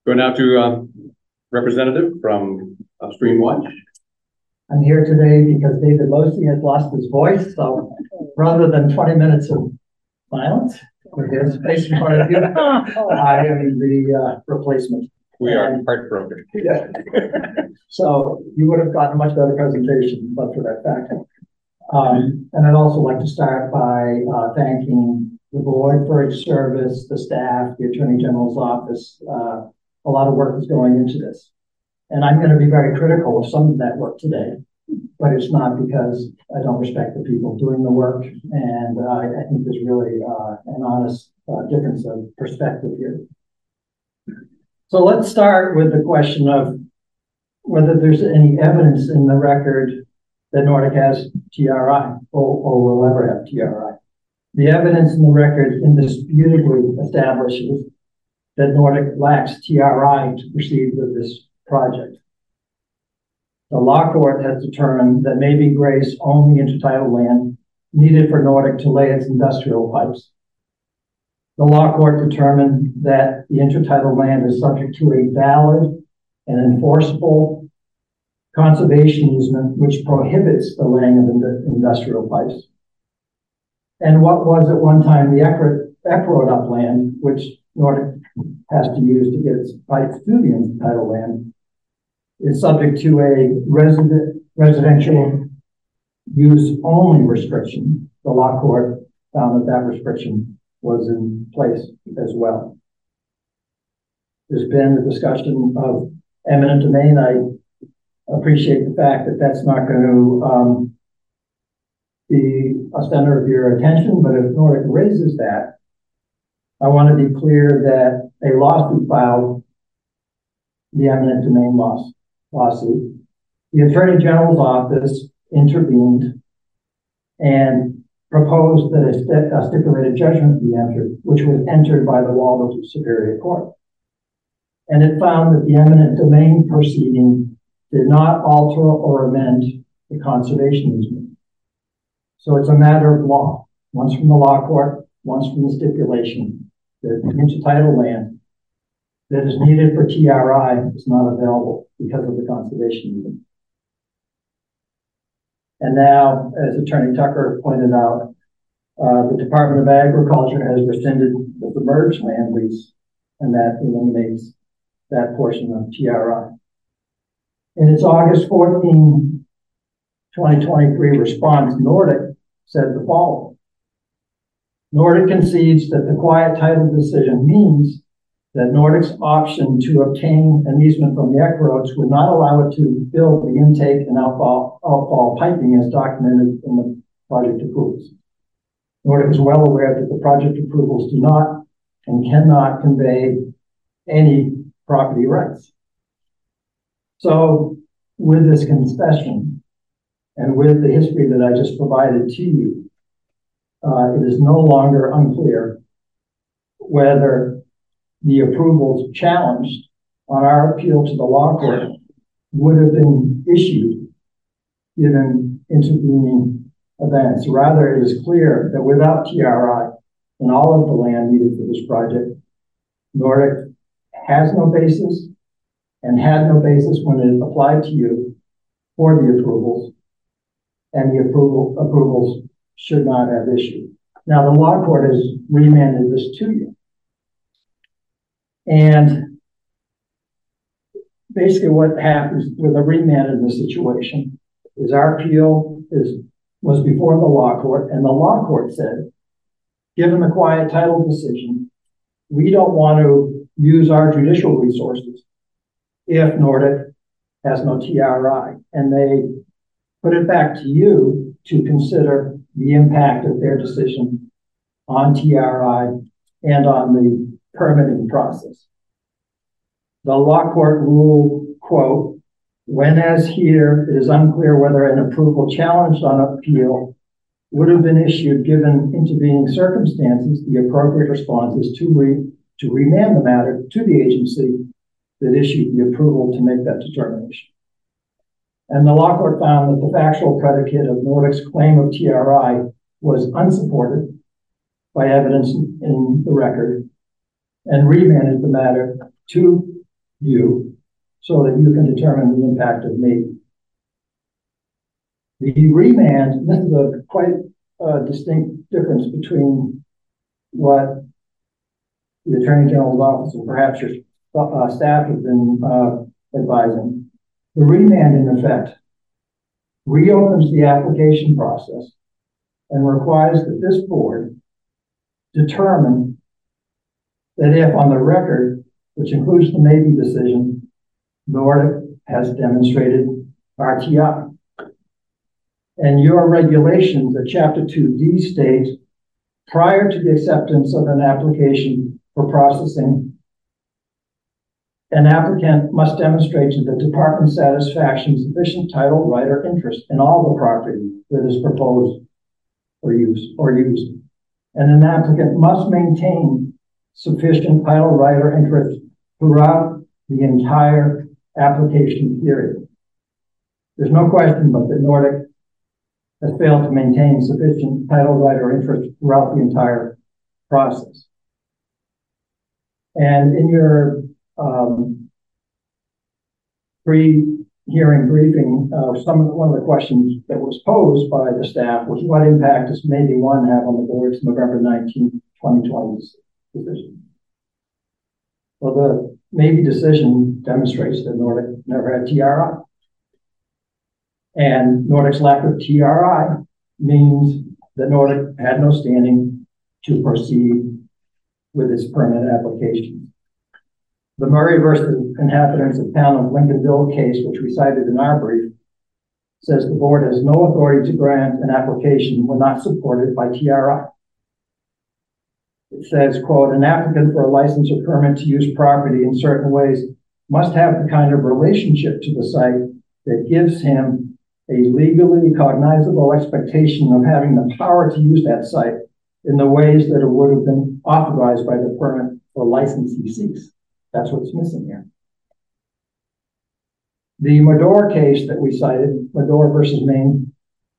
Go now to representative from Stream Watch. I'm here today because David Losey has lost his voice, so rather than 20 minutes of silence with his face in front of you, I am the replacement. We are heartbroken. Yeah. So you would have gotten a much better presentation, but for that fact. And I'd also like to start by thanking the board for its service, the staff, the Attorney General's office. A lot of work is going into this. And I'm going to be very critical of some of that work today, but it's not because I don't respect the people doing the work. And I think there's really an honest difference of perspective here. So let's start with the question of whether there's any evidence in the record that Nordic has TRI or will ever have TRI. The evidence in the record indisputably establishes that Nordic lacks TRI to proceed with this project. The law court has determined that Maybe Grace owned the intertidal land needed for Nordic to lay its industrial pipes. The law court determined that the intertidal land is subject to a valid and enforceable conservation easement which prohibits the laying of industrial pipes. And what was at one time the Eckroad upland, which Nordic has to use to get its pipes to the intertidal land, is subject to a residential use only restriction. The law court found that that restriction was in place as well. There's been a discussion of eminent domain. I appreciate the fact that that's not going to be a center of your attention, but if Nordic raises that, I want to be clear that a lawsuit filed, the eminent domain lawsuit, the Attorney General's office intervened and proposed that a stipulated judgment be entered, which was entered by the Waldo Superior Court. And it found that the eminent domain proceeding did not alter or amend the conservation easement. So it's a matter of law, once from the law court, once from the stipulation, that the intertidal land that is needed for TRI is not available because of the conservation easement. And now, as Attorney Tucker pointed out, the Department of Agriculture has rescinded the merged land lease, and that eliminates that portion of TRI. In its August 14, 2023 response, Nordic said the following. Nordic concedes that the quiet title decision means that Nordic's option to obtain an easement from the Eckroads would not allow it to build the intake and outfall piping as documented in the project approvals. Nordic is well aware that the project approvals do not and cannot convey any property rights. So with this concession and with the history that I just provided to you, it is no longer unclear whether the approvals challenged on our appeal to the law court would have been issued given intervening events. Rather, it is clear that without TRI and all of the land needed for this project, Nordic has no basis and had no basis when it applied to you for the approvals, and the approvals should not have issued. Now, the law court has remanded this to you. And basically what happens with a remand in this situation is our appeal was before the law court, and the law court said, given the quiet title decision, we don't want to use our judicial resources if Nordic has no TRI. And they put it back to you to consider the impact of their decision on TRI and on the permitting process. The law court ruled, quote, when as here, it is unclear whether an approval challenged on appeal would have been issued given intervening circumstances, the appropriate response is to remand the matter to the agency that issued the approval to make that determination. And the law court found that the factual predicate of Nordic's claim of TRI was unsupported by evidence in the record and remanded the matter to you so that you can determine the impact of me. The remand, this is a quite distinct difference between what the Attorney General's office and perhaps your staff have been advising. The remand, in effect, reopens the application process and requires that this board determine that if on the record, which includes the Maybe decision, Nordic has demonstrated RTI. And your regulations at Chapter 2D states, prior to the acceptance of an application for processing, an applicant must demonstrate to the department's satisfaction sufficient title, right, or interest in all the property that is proposed for use or used. And an applicant must maintain sufficient title, right, or interest throughout the entire application period. There's no question but that Nordic has failed to maintain sufficient title, right, or interest throughout the entire process. And in your pre-hearing briefing, one of the questions that was posed by the staff was, what impact does Maybe 1 have on the board's November 19, 2020 decision? Well, the Maybe decision demonstrates that Nordic never had TRI. And Nordic's lack of TRI means that Nordic had no standing to proceed with its permit application. The Murray versus Inhabitants of Town of Lincolnville case, which we cited in our brief, says the board has no authority to grant an application when not supported by TRI. It says, quote, an applicant for a license or permit to use property in certain ways must have the kind of relationship to the site that gives him a legally cognizable expectation of having the power to use that site in the ways that it would have been authorized by the permit or license he seeks. That's what's missing here. The Medor case that we cited, Medor versus Maine,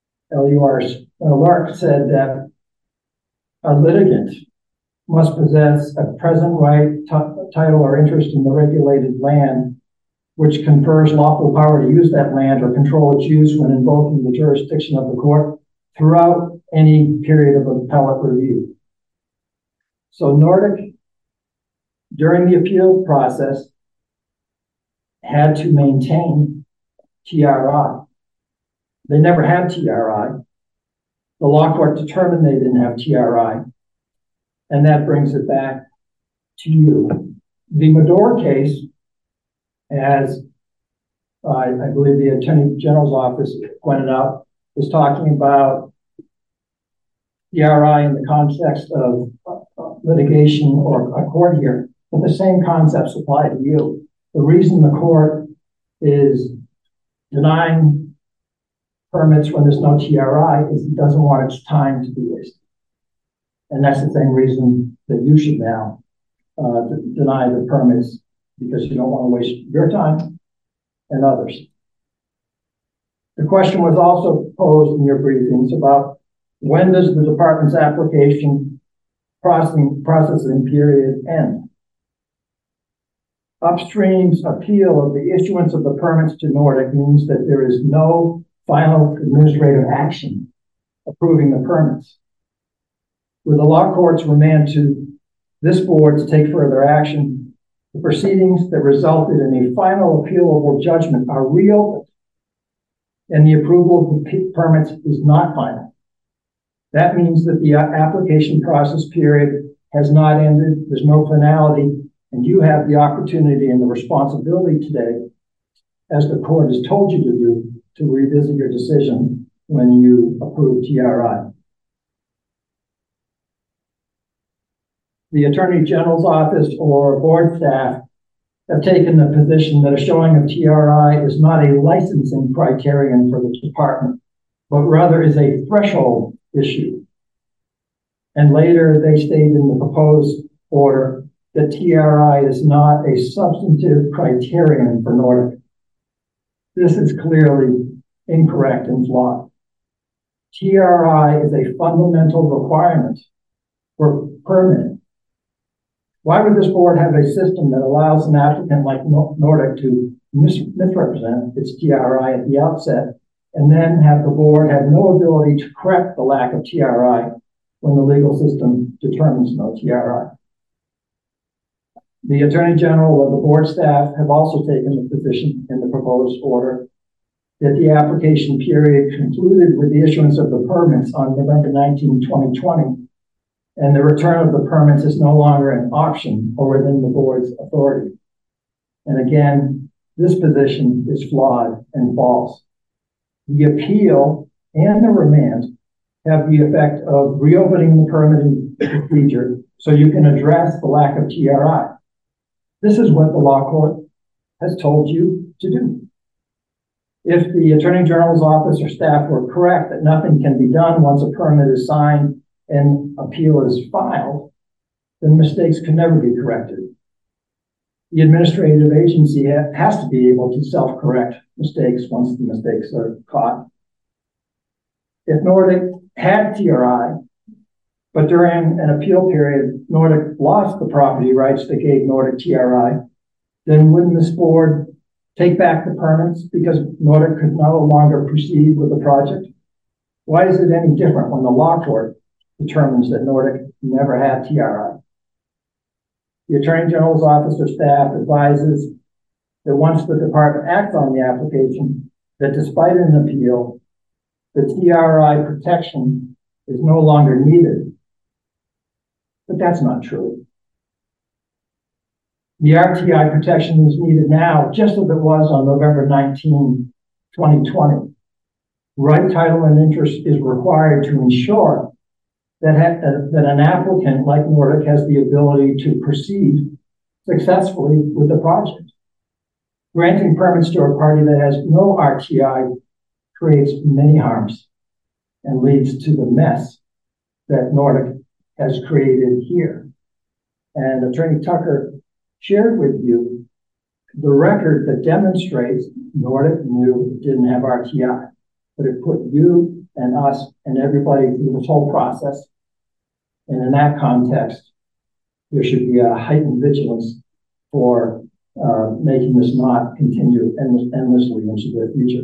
Lark said that a litigant must possess a present right, title, or interest in the regulated land, which confers lawful power to use that land or control its use when invoking the jurisdiction of the court throughout any period of appellate review. So Nordic, during the appeal process, had to maintain TRI. They never had TRI. The law court determined they didn't have TRI, and that brings it back to you. The Medor case, as I believe the Attorney General's office pointed out, is talking about TRI in the context of litigation or a court hearing, but the same concepts apply to you. The reason the court is denying permits when there's no TRI is it doesn't want its time to be wasted. And that's the same reason that you should now deny the permits, because you don't want to waste your time and others. The question was also posed in your briefings about when does the department's application processing period end? Upstream's appeal of the issuance of the permits to Nordic means that there is no final administrative action approving the permits. With the law court's remand to this board to take further action, the proceedings that resulted in a final appealable judgment are reopened, and the approval of the permits is not final. That means that the application process period has not ended, there's no finality, and you have the opportunity and the responsibility today, as the court has told you to do, to revisit your decision when you approve TRI. The Attorney General's office or board staff have taken the position that a showing of TRI is not a licensing criterion for the department, but rather is a threshold issue. And later they stated in the proposed order that TRI is not a substantive criterion for Nordic. This is clearly incorrect and flawed. TRI is a fundamental requirement for permitting. Why would this board have a system that allows an applicant like Nordic to misrepresent its TRI at the outset, and then have the board have no ability to correct the lack of TRI when the legal system determines no TRI? The Attorney General or the board staff have also taken the position in the proposed order that the application period concluded with the issuance of the permits on November 19, 2020, and the return of the permits is no longer an option or within the board's authority. And again, this position is flawed and false. The appeal and the remand have the effect of reopening the permitting procedure so you can address the lack of TRI. This is what the law court has told you to do. If the Attorney General's office or staff were correct that nothing can be done once a permit is signed and appeal is filed, then mistakes can never be corrected. The administrative agency has to be able to self-correct mistakes once the mistakes are caught. If Nordic had TRI, but during an appeal period, Nordic lost the property rights that gave Nordic TRI, then wouldn't this board take back the permits because Nordic could no longer proceed with the project? Why is it any different when the law court determines that Nordic never had TRI? The Attorney General's office or staff advises that once the department acts on the application, that despite an appeal, the TRI protection is no longer needed. But that's not true. The RTI protection is needed now, just as it was on November 19, 2020. Right title and interest is required to ensure that an applicant like Nordic has the ability to proceed successfully with the project. Granting permits to a party that has no RTI creates many harms and leads to the mess that Nordic has created here. And Attorney Tucker shared with you the record that demonstrates Nordic knew it didn't have RTI, but it put you and us and everybody through this whole process. And in that context, there should be a heightened vigilance for making this not continue endlessly into the future.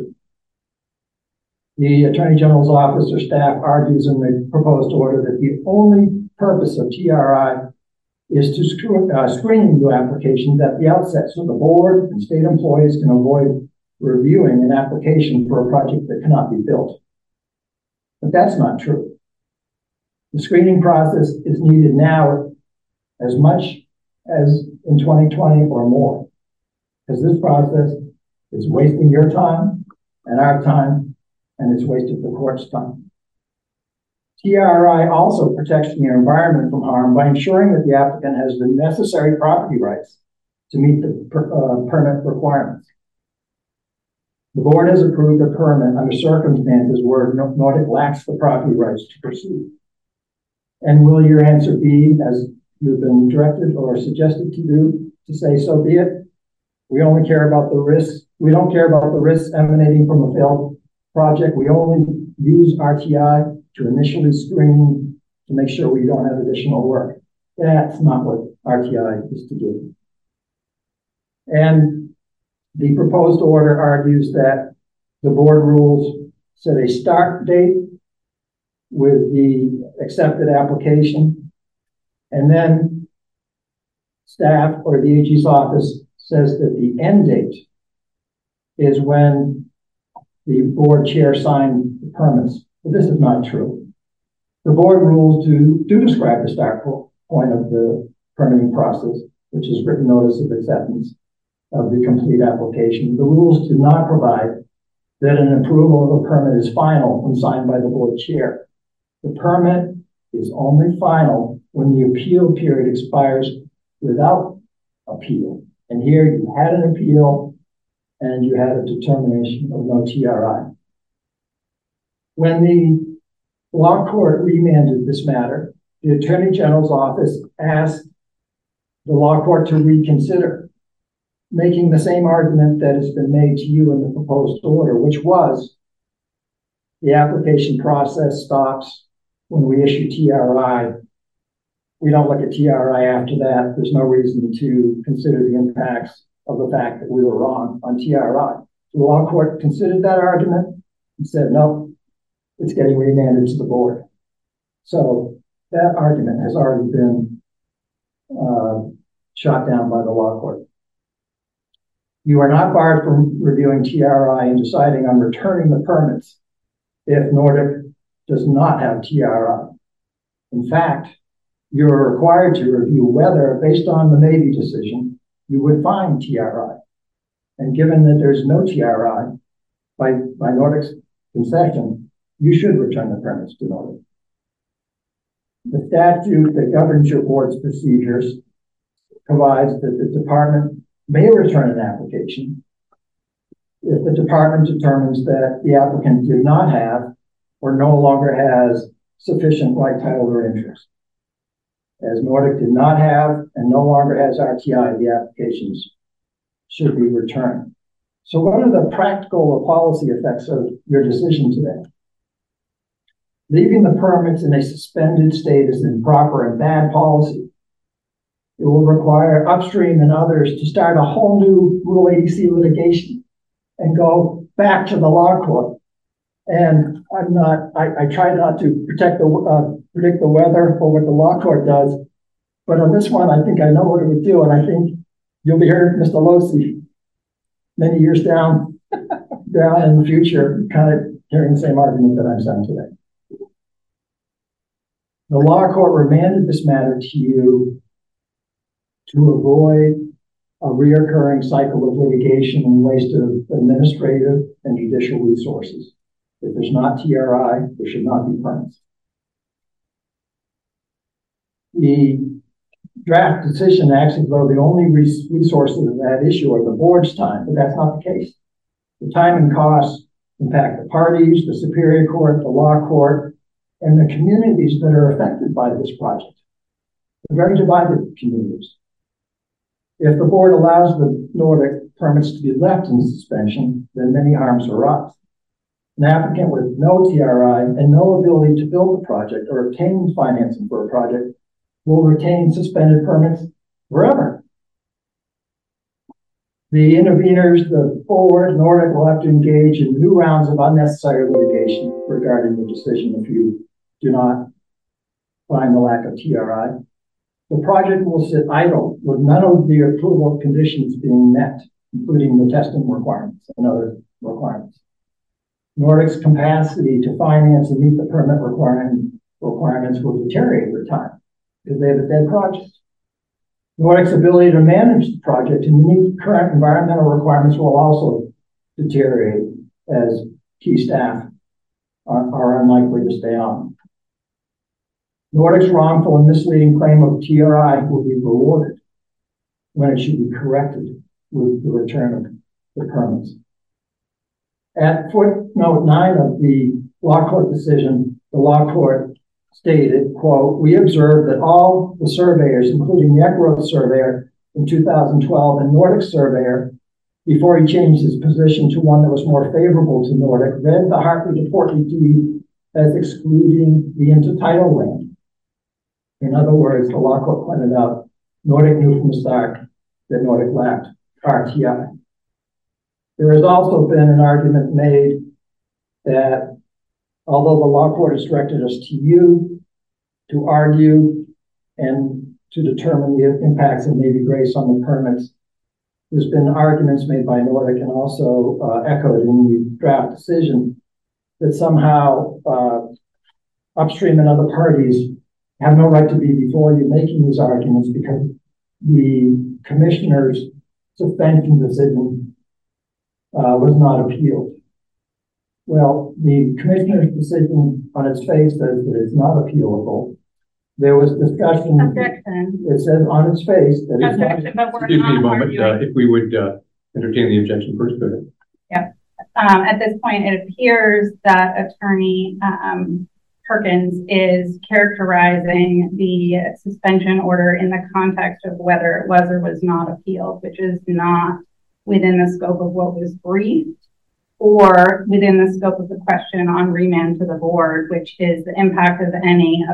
The Attorney General's office or staff argues in the proposed order that the only purpose of TRI is to screen new applications at the outset so the board and state employees can avoid reviewing an application for a project that cannot be built. But that's not true. The screening process is needed now as much as in 2020 or more, because this process is wasting your time and our time, and it's wasted the court's time. TRI also protects the environment from harm by ensuring that the applicant has the necessary property rights to meet the permit requirements. The board has approved a permit under circumstances where Nordic lacks the property rights to proceed. And will your answer be, as you've been directed or suggested to do, to say, so be it? We only care about the risks. We don't care about the risks emanating from a failed project. We only use RTI to initially screen to make sure we don't have additional work. That's not what RTI is to do. And the proposed order argues that the board rules set a start date with the accepted application, and then staff or the AG's office says that the end date is when the board chair signed the permits. But this is not true. The board rules do describe the start point of the permitting process, which is written notice of acceptance of the complete application. The rules do not provide that an approval of a permit is final when signed by the board chair. The permit is only final when the appeal period expires without appeal. And here you had an appeal and you had a determination of no TRI. When the law court remanded this matter, the Attorney General's office asked the law court to reconsider, making the same argument that has been made to you in the proposed order, which was the application process stops when we issue TRI We don't look at TRI after that. There's no reason to consider the impacts of the fact that we were wrong on TRI. The law court considered that argument and said, no, it's getting remanded to the board. So that argument has already been shot down by the law court. You are not barred from reviewing TRI and deciding on returning the permits if Nordic does not have TRI. In fact, you're required to review whether, based on the Maybe decision, you would find TRI. And given that there's no TRI by Nordic's concession, you should return the permits to Nordic. The statute that governs your board's procedures provides that the department may return an application if the department determines that the applicant did not have or no longer has sufficient right, title, or interest. As Nordic did not have and no longer has RTI, the applications should be returned. So what are the practical or policy effects of your decision today? Leaving the permits in a suspended state is improper and bad policy. It will require Upstream and others to start a whole new Rule 80C litigation and go back to the law court. And I try not to predict the weather or what the law court does, but on this one, I think I know what it would do, and I think you'll be hearing Mr. Losi many years down in the future, kind of hearing the same argument that I'm saying today. The law court remanded this matter to you to avoid a reoccurring cycle of litigation and waste of administrative and judicial resources. If there's not TRI, there should not be permits. The draft decision acts as though the only resources of that issue are the board's time, but that's not the case. The time and costs impact the parties, the Superior Court, the law court, and the communities that are affected by this project. They're very divided communities. If the board allows the Nordic permits to be left in suspension, then many harms arise. An applicant with no TRI and no ability to build a project or obtain financing for a project will retain suspended permits forever. The interveners, the forward, Nordic will have to engage in new rounds of unnecessary litigation regarding the decision if you do not find the lack of TRI. The project will sit idle with none of the approval conditions being met, including the testing requirements and other requirements. Nordic's capacity to finance and meet the permit requirements will deteriorate with time because they have a dead project. Nordic's ability to manage the project and meet current environmental requirements will also deteriorate as key staff are unlikely to stay on. Nordic's wrongful and misleading claim of TRI will be rewarded when it should be corrected with the return of the permits. At footnote 9 of the law court decision, the law court stated, quote, "We observed that all the surveyors, including the Eckroth surveyor in 2012 and Nordic surveyor, before he changed his position to one that was more favorable to Nordic, read the Hartley to Portly deed as excluding the intertidal land." In other words, the law court pointed out Nordic knew from the start that Nordic lacked RTI. There has also been an argument made that although the law court has directed us to you to argue and to determine the impacts of Navy Grace on the permits, there's been arguments made by Nordic and also echoed in the draft decision that somehow Upstream and other parties have no right to be before you making these arguments because the commissioner's suspension decision was not appealed. Well, the commissioner's decision on its face says that it's not appealable. There was discussion. Objection. It says on its face that it's not. Objection, but we're Excuse me a not moment, arguing. if we would entertain the objection first, go ahead. Yeah. At this point, it appears that Attorney Perkins is characterizing the suspension order in the context of whether it was or was not appealed, which is not within the scope of what was briefed or within the scope of the question on remand to the board, which is the impact of any of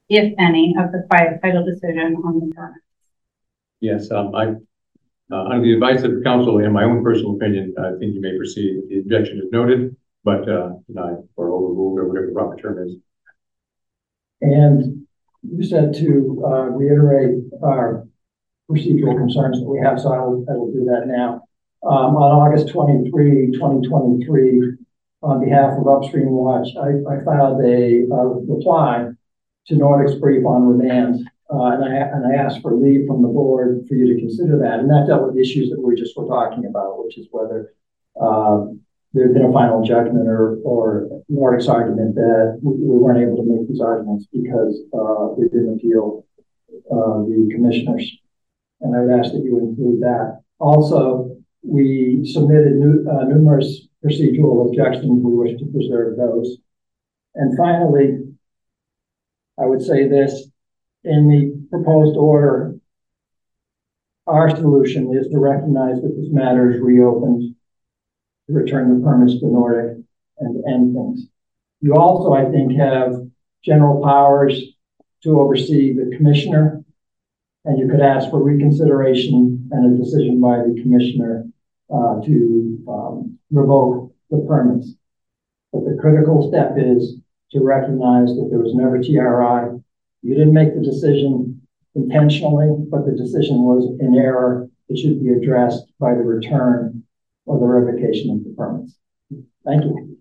if any, of the quiet title decision on the permit. Yes, under the advice of counsel and my own personal opinion, I think you may proceed. The objection is noted, but denied or overruled or whatever the proper term is. And you said to reiterate our procedural concerns that we have, so I will do that now. On August 23, 2023, on behalf of Upstream Watch, I filed a reply to Nordic's brief on remand, and I asked for leave from the board for you to consider that, and that dealt with issues that we just were talking about, which is whether there had been a final judgment or Nordic's argument that we weren't able to make these arguments because we didn't appeal the commissioners. And I would ask that you include that. Also, we submitted numerous procedural objections. We wish to preserve those. And finally, I would say this, in the proposed order, our solution is to recognize that this matter is reopened, to return the permits to Nordic and end things. You also, I think, have general powers to oversee the commissioner, and you could ask for reconsideration and a decision by the commissioner to revoke the permits. But the critical step is to recognize that there was never TRI. You didn't make the decision intentionally, but the decision was in error. It should be addressed by the return or the revocation of the permits. Thank you.